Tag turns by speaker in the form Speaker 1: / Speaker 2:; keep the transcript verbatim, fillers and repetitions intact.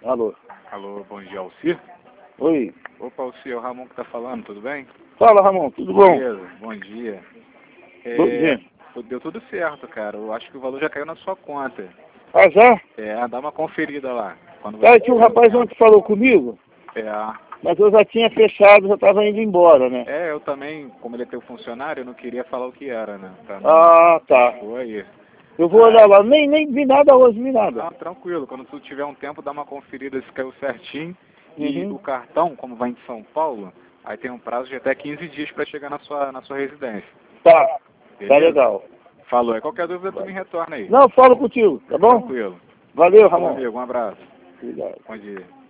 Speaker 1: Alô.
Speaker 2: Alô, bom dia, Alcir?
Speaker 1: Oi.
Speaker 2: Opa, Alcir, é o Ramon que tá falando, tudo bem?
Speaker 1: Fala, Ramon, tudo bom?
Speaker 2: Beleza, bom dia. É,
Speaker 1: Bom dia.
Speaker 2: Deu tudo certo, cara. Eu acho que o valor já caiu na sua conta.
Speaker 1: Ah, já?
Speaker 2: É, dá uma conferida lá. Quando
Speaker 1: Cara,
Speaker 2: você
Speaker 1: tinha um
Speaker 2: tiver
Speaker 1: rapaz
Speaker 2: tempo.
Speaker 1: ontem que falou comigo,
Speaker 2: É,
Speaker 1: mas eu já tinha fechado, já estava indo embora, né?
Speaker 2: é, eu também, como ele é teu funcionário, eu não queria falar o que era, né? Pra não
Speaker 1: Ah, tá.
Speaker 2: expor aí.
Speaker 1: Eu vou olhar lá. Nem, nem vi nada hoje, vi nada.
Speaker 2: Não, tranquilo. Quando tu tiver um tempo, dá uma conferida se caiu certinho. E
Speaker 1: Uhum.
Speaker 2: o cartão, como vai em São Paulo, aí tem um prazo de até quinze dias para chegar na sua, na sua residência.
Speaker 1: Tá. Tá
Speaker 2: Beleza?
Speaker 1: legal.
Speaker 2: Falou. É qualquer dúvida, tu me retorna aí.
Speaker 1: Não, falo contigo, tá bom?
Speaker 2: Tranquilo.
Speaker 1: Valeu,
Speaker 2: Falou,
Speaker 1: Ramon.
Speaker 2: amigo. Um abraço.
Speaker 1: Obrigado.
Speaker 2: Bom dia.